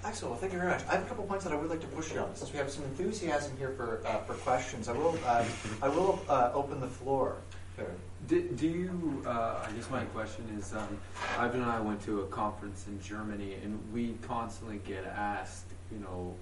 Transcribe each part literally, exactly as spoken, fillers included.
Excellent. Well, thank you very much. I have a couple points that I would like to push you on. Since we have some enthusiasm here for uh, for questions, I will uh, I will uh, open the floor. Do, do you? Uh, I guess my question is, um, Ivan and I went to a conference in Germany, and we constantly get asked, you know,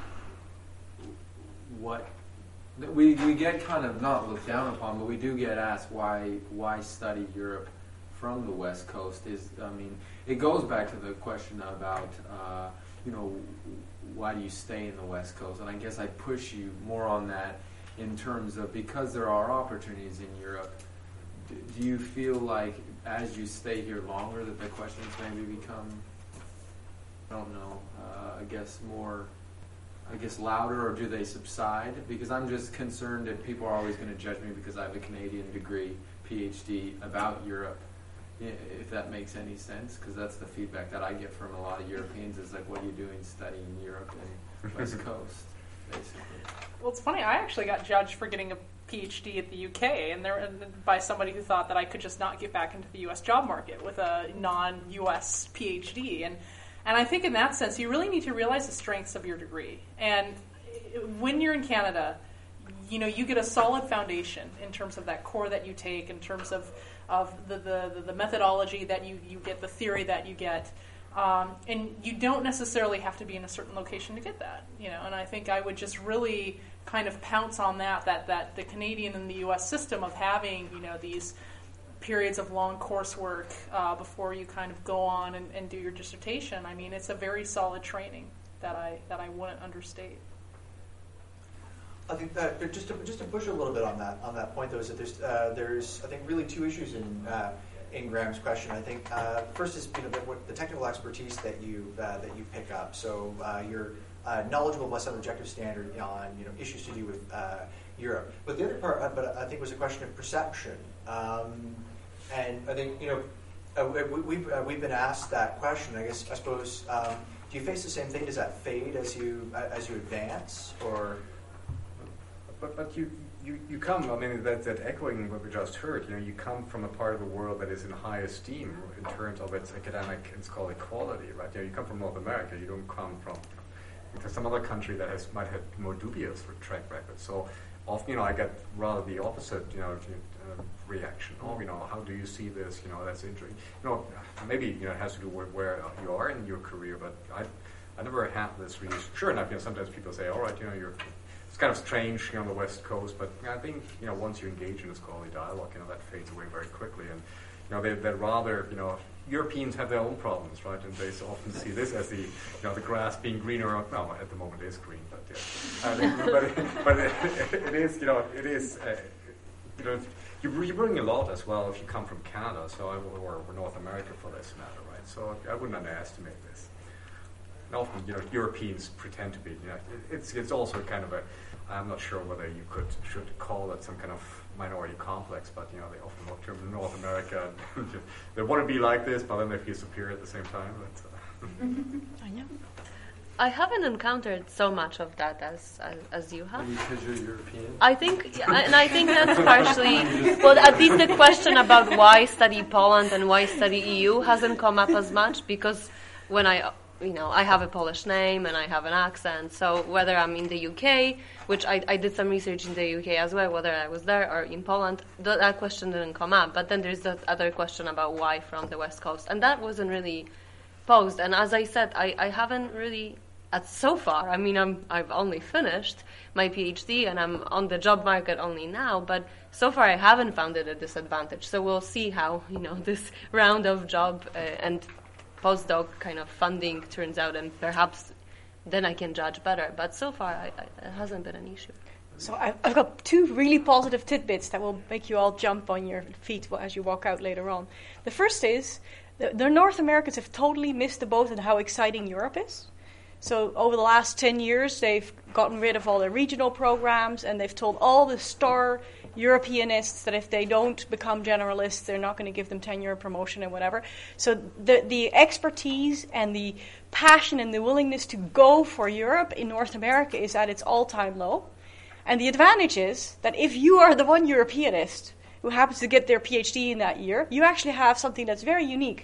what we we get kind of not looked down upon, but we do get asked why why study Europe from the West Coast. Is I mean, it goes back to the question about. Uh, you know, why do you stay in the West Coast? And I guess I push you more on that in terms of, because there are opportunities in Europe, do, do you feel like as you stay here longer that the questions maybe become, I don't know, uh, I guess more, I guess louder, or do they subside? Because I'm just concerned that people are always going to judge me because I have a Canadian degree, PhD, about Europe. If that makes any sense, because that's the feedback that I get from a lot of Europeans is like, what are you doing studying Europe and West Coast, basically? Well, it's funny. I actually got judged for getting a PhD at the U K, and there and by somebody who thought that I could just not get back into the U S job market with a non-U S PhD. And and I think in that sense, you really need to realize the strengths of your degree. And when you're in Canada, you know, you get a solid foundation in terms of that core that you take, in terms of of the, the, the methodology that you, you get, the theory that you get. Um, and you don't necessarily have to be in a certain location to get that. You know, and I think I would just really kind of pounce on that, that, that the Canadian and the U S system of having, you know, these periods of long coursework uh, before you kind of go on and, and do your dissertation. I mean, it's a very solid training that I that I wouldn't understate. I think that just to just to push a little bit on that on that point though is that there's uh, there's I think really two issues in uh, in Graham's question. I think uh, first is you know the, what, the technical expertise that you uh, that you pick up. So uh, you're uh, knowledgeable by some objective standard on you know issues to do with uh, Europe. But the other part, uh, but I think was a question of perception. Um, and I think you know uh, we, we've uh, we've been asked that question. I guess I suppose um, do you face the same thing? Does that fade as you uh, as you advance or? But but you, you, you come, I mean, that, that echoing what we just heard, you know, you come from a part of the world that is in high esteem in terms of its academic and scholarly quality, right? You know, you come from North America, you don't come from you know, some other country that has might have more dubious track record. So often, you know, I get rather the opposite, you know, uh, reaction. Oh, you know, how do you see this? You know, that's interesting. You know, maybe, you know, it has to do with where you are in your career, but I I never had this really, sure enough, you know, sometimes people say, all right, you know, you're kind of strange, you know, on the West Coast, but I think, you know, once you engage in a scholarly dialogue, you know, that fades away very quickly. And, you know, they, they'd rather, you know, Europeans have their own problems, right? And they often see this as the, you know, the grass being greener. Well, at the moment it is green, but yeah. Uh, but it, but it, it is, you know, it is, uh, you know, you, you bring a lot as well if you come from Canada, so I, or, or North America for this matter, right? So I wouldn't underestimate this. And often, you know, Europeans pretend to be, you know, it, it's it's also kind of a, I'm not sure whether you could should call it some kind of minority complex, but, you know, they often look to North America and they want to be like this, but then they feel superior at the same time. But, uh, I know. I haven't encountered so much of that as as, as you have. Because you're European? I think, and I think that's partially, well, at least the question about why study Poland and why study E U hasn't come up as much, because when I, you know, I have a Polish name and I have an accent, so whether I'm in the U K, which I, I did some research in the U K as well, whether I was there or in Poland, th- that question didn't come up. But then there's that other question about why from the West Coast, and that wasn't really posed. And as I said, I, I haven't really, at so far, I mean, I'm, I've only finished my PhD and I'm on the job market only now, but so far I haven't found it a disadvantage. So we'll see how, you know, this round of job uh, and postdoc kind of funding turns out, and perhaps then I can judge better. But so far, I, I, it hasn't been an issue. So I've, I've got two really positive tidbits that will make you all jump on your feet as you walk out later on. The first is the, the North Americans have totally missed the boat on how exciting Europe is. So over the last ten years, they've gotten rid of all their regional programs, and they've told all the star Europeanists that if they don't become generalists, they're not going to give them tenure, promotion, and whatever. So the the expertise and the passion and the willingness to go for Europe in North America is at its all-time low. And the advantage is that if you are the one Europeanist who happens to get their PhD in that year, you actually have something that's very unique.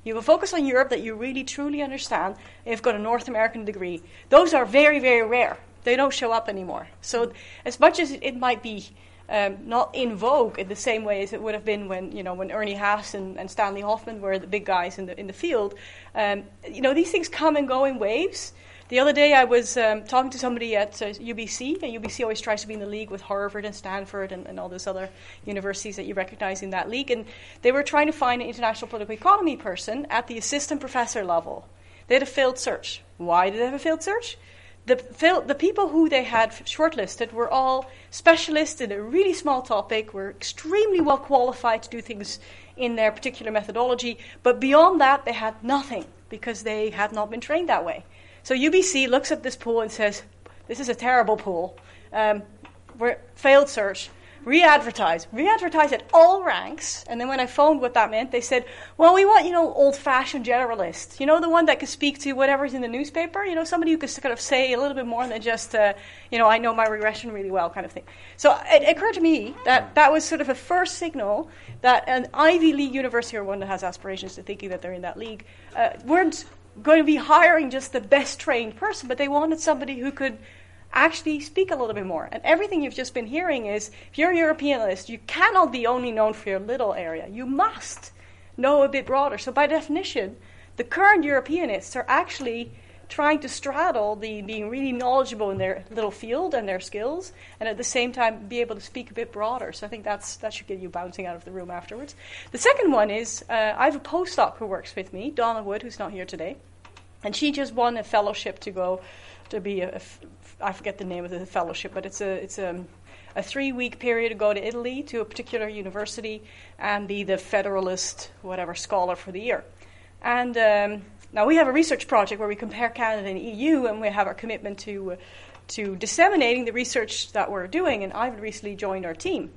You have a focus on Europe that you really truly understand, and you've got a North American degree. Those are very, very rare. They don't show up anymore. So as much as it might be um, not in vogue in the same way as it would have been when, you know, when Ernie Haas and, and Stanley Hoffman were the big guys in the in the field, um, you know, these things come and go in waves. The other day I was um, talking to somebody at uh, U B C, and U B C always tries to be in the league with Harvard and Stanford and, and all those other universities that you recognize in that league. And they were trying to find an international political economy person at the assistant professor level. They had a failed search. Why did they have a failed search? The, fail, the people who they had shortlisted were all specialists in a really small topic, were extremely well qualified to do things in their particular methodology, but beyond that they had nothing because they had not been trained that way. So U B C looks at this pool and says, this is a terrible pool. Um, we're failed search. Re-advertise. Re-advertise at all ranks. And then when I phoned what that meant, they said, well, we want, you know, old-fashioned generalists. You know, the one that could speak to whatever's in the newspaper. You know, somebody who could kind of say a little bit more than just, uh, you know, I know my regression really well kind of thing. So it occurred to me that that was sort of a first signal that an Ivy League university, or one that has aspirations to thinking that they're in that league, uh, weren't going to be hiring just the best trained person, but they wanted somebody who could actually speak a little bit more. And everything you've just been hearing is, if you're a Europeanist, you cannot be only known for your little area. You must know a bit broader. So by definition, the current Europeanists are actually trying to straddle the being really knowledgeable in their little field and their skills, and at the same time be able to speak a bit broader. So I think that's that should get you bouncing out of the room afterwards. The second one is, uh, I have a postdoc who works with me, Donna Wood, who's not here today, and she just won a fellowship to go to be a, a I forget the name of the fellowship, but it's a it's a, a three-week period to go to Italy to a particular university and be the Federalist whatever scholar for the year. And um, now we have a research project where we compare Canada and E U, and we have our commitment to uh, to disseminating the research that we're doing. And I've recently joined our team,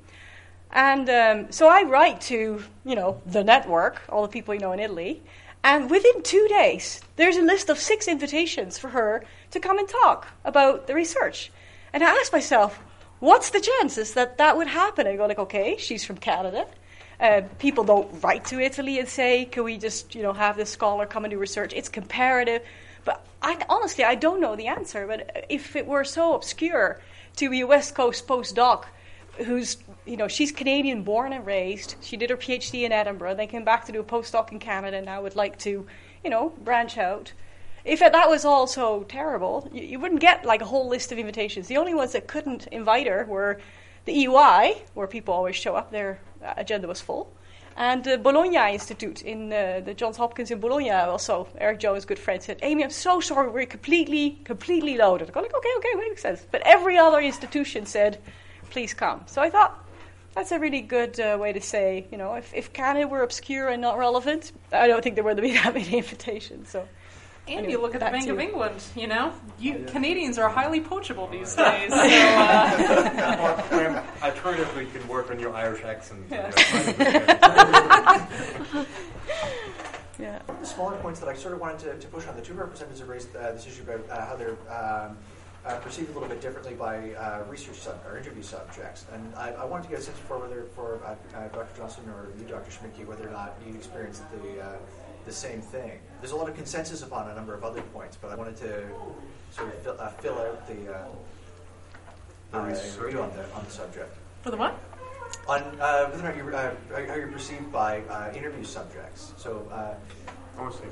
and um, so I write to you know the network, all the people you know in Italy. And within two days, there's a list of six invitations for her to come and talk about the research. And I asked myself, what's the chances that that would happen? I go like, okay, she's from Canada. Uh, people don't write to Italy and say, can we just, you know, have this scholar come and do research? It's comparative. But I, honestly, I don't know the answer. But if it were so obscure to be a West Coast postdoc who's, you know, she's Canadian born and raised. She did her PhD in Edinburgh, then came back to do a postdoc in Canada, and now would like to, you know, branch out. If that was all so terrible, you, you wouldn't get like a whole list of invitations. The only ones that couldn't invite her were the E U I, where people always show up, their agenda was full, and the Bologna Institute in uh, the Johns Hopkins in Bologna. Also, Eric Jones, good friend, said, Amy, I'm so sorry, we're completely, completely loaded. I go like, okay, okay, makes sense. But every other institution said, please come. So I thought that's a really good uh, way to say, you know, if, if Canada were obscure and not relevant, I don't think there would be that many invitations. So, and anyway, you look at the Bank too. of England, you know, you yeah. Canadians are highly poachable these days. So, uh, or, or alternatively, you can work on your Irish accent. Yeah. Yeah. The smaller points that I sort of wanted to, to push on, the two representatives have raised uh, this issue about uh, how they're um, uh, perceived a little bit differently by uh, research sub- or interview subjects. And I, I wanted to get a sense for whether, for uh, uh, Doctor Johnson or you, Doctor Schmidtke, whether or not you experienced the uh, the same thing. There's a lot of consensus upon a number of other points, but I wanted to sort of fill, uh, fill out the uh, The uh, research. review on the on the subject. for the what? On uh, whether or not you're, uh, how you're perceived by uh, interview subjects. So. Uh, Oh, see.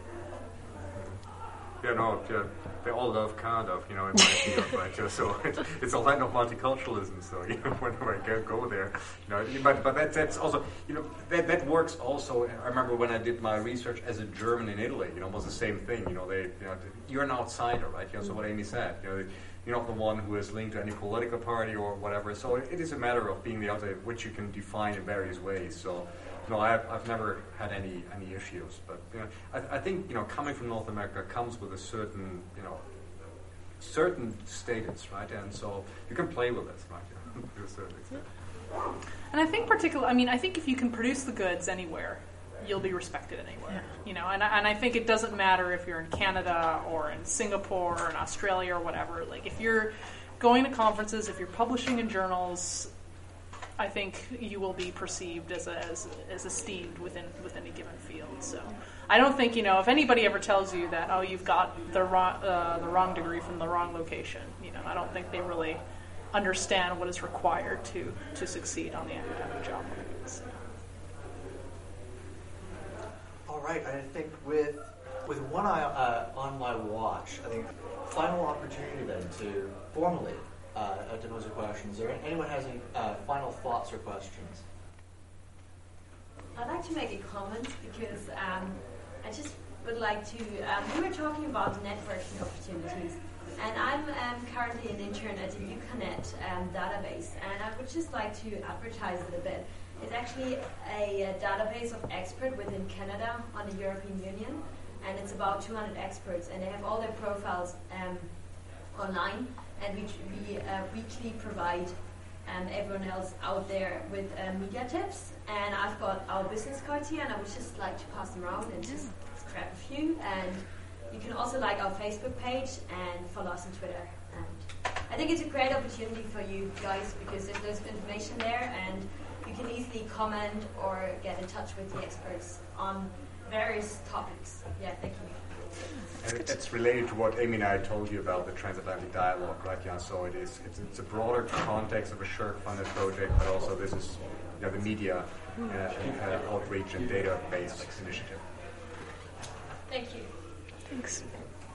Yeah, no, yeah, they all love Canada, you know, in my opinion, right? Yeah, so it's, it's a land of multiculturalism. So you know, whenever I go, go there, you know, but but that, that's also, you know, that that works also. I remember when I did my research as a German in Italy, you know, it was the same thing. You know, they, you know, you're an outsider, right? You know, so what Amy said, you know, you're not the one who is linked to any political party or whatever. So it, it is a matter of being the outsider, which you can define in various ways. So. No, I've, I've never had any, any issues, but you know, I, I think you know coming from North America comes with a certain you know certain status, right? And so you can play with it, right? Yeah, to a certain extent. And I think particularly, I mean, I think if you can produce the goods anywhere, you'll be respected anywhere. Yeah. You know, and I, and I think it doesn't matter if you're in Canada or in Singapore or in Australia or whatever. Like if you're going to conferences, if you're publishing in journals, I think you will be perceived as a, as, as esteemed within within a given field. So I don't think, you know, if anybody ever tells you that, oh, you've got the wrong uh, the wrong degree from the wrong location, you know, I don't think they really understand what is required to to succeed on the academic job market. So. All right, I think with with one eye uh, on my watch, I think final opportunity then to formulate uh, to pose a question. Is there anyone has any uh, final thoughts or questions? I'd like to make a comment because um, I just would like to. Um, we were talking about networking opportunities, and I'm um, currently an intern at the UConnect um, database, and I would just like to advertise it a bit. It's actually a, a database of experts within Canada on the European Union, and it's about two hundred experts, and they have all their profiles um, online, and we, we uh, weekly provide um, everyone else out there with uh, media tips. And I've got our business cards here, and I would just like to pass them around and just grab a few. And you can also like our Facebook page and follow us on Twitter. And I think it's a great opportunity for you guys because there's loads of information there, and you can easily comment or get in touch with the experts on various topics. Yeah, thank you. And it, it's related to what Amy and I told you about the transatlantic dialogue, right? Yeah, so it is. It's, it's a broader context of a SSHRC-funded project, but also this is, you know, the media uh, uh, outreach and data-based initiative. Thank you. Thanks.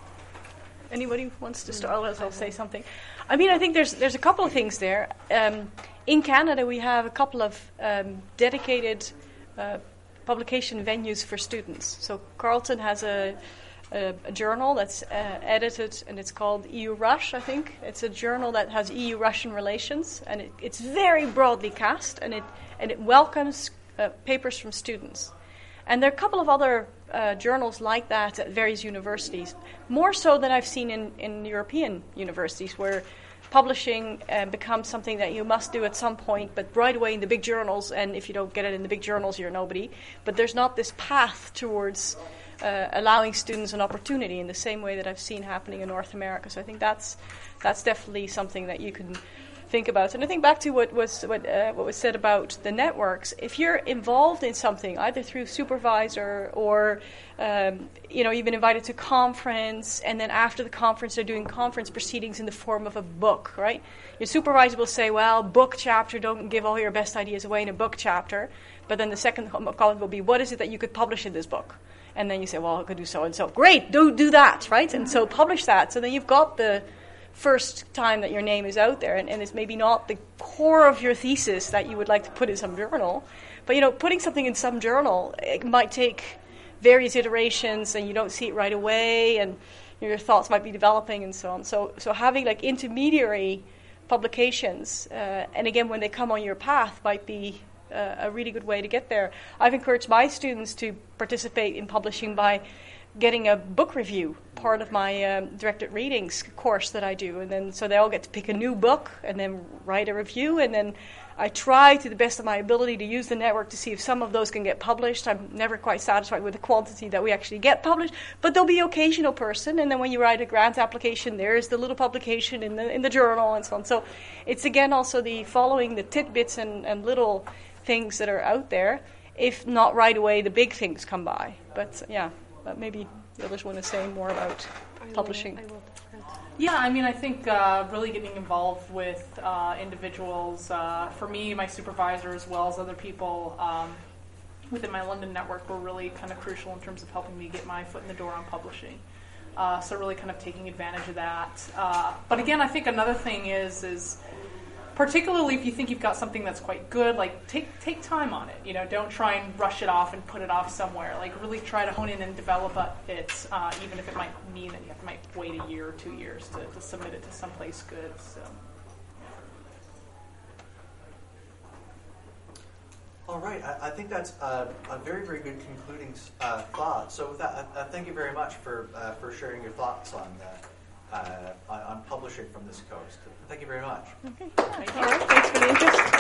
Anybody wants to start? I'll, I'll say something. I mean, I think there's there's a couple of things there. Um, in Canada, we have a couple of um, dedicated uh, publication venues for students. So Carleton has a, a, a journal that's uh, edited, and it's called E U Rush, I think. It's a journal that has E U-Russian relations, and it, it's very broadly cast, and it and it welcomes uh, papers from students. And there are a couple of other uh, journals like that at various universities, more so than I've seen in, in European universities, where publishing uh, becomes something that you must do at some point, but right away in the big journals, and if you don't get it in the big journals, you're nobody. But there's not this path towards uh, allowing students an opportunity in the same way that I've seen happening in North America. So I think that's that's definitely something that you can think about. And I think back to what was what, uh, what was said about the networks. If you're involved in something, either through supervisor or um, you know, you've been invited to a conference, and then after the conference they're doing conference proceedings in the form of a book, right? Your supervisor will say, well, book chapter, don't give all your best ideas away in a book chapter. But then the second comment will be, what is it that you could publish in this book? And then you say, well, I could do so and so. Great, do do that, right? And so publish that. So then you've got the first time that your name is out there, and, and it's maybe not the core of your thesis that you would like to put in some journal, but you know, putting something in some journal, it might take various iterations, and you don't see it right away, and you know, your thoughts might be developing, and so on. So, so having like intermediary publications, uh, and again, when they come on your path, might be uh, a really good way to get there. I've encouraged my students to participate in publishing by getting a book review, part of my um, directed readings course that I do, and then so they all get to pick a new book and then write a review, and then I try to the best of my ability to use the network to see if some of those can get published. I'm never quite satisfied with the quantity that we actually get published, but there'll be occasional person, and then when you write a grant application, there's the little publication in the in the journal and so on. So it's again also the following the tidbits and, and little things that are out there. If not right away, the big things come by. But yeah. But maybe the others want to say more about I publishing. Will, I will. Yeah, I mean, I think uh, really getting involved with uh, individuals, uh, for me, my supervisor, as well as other people um, within my London network, were really kind of crucial in terms of helping me get my foot in the door on publishing. Uh, so really kind of taking advantage of that. Uh, but again, I think another thing is is particularly if you think you've got something that's quite good, like take take time on it. You know, don't try and rush it off and put it off somewhere. Like really try to hone in and develop it, uh, even if it might mean that you have to might wait a year or two years to, to submit it to someplace good. So. All right, I, I think that's uh, a very, very good concluding uh, thought. So with that, uh, thank you very much for uh, for sharing your thoughts on uh, uh, on publishing from this coast. Thank you very much. Okay. All right. Thanks for the interest.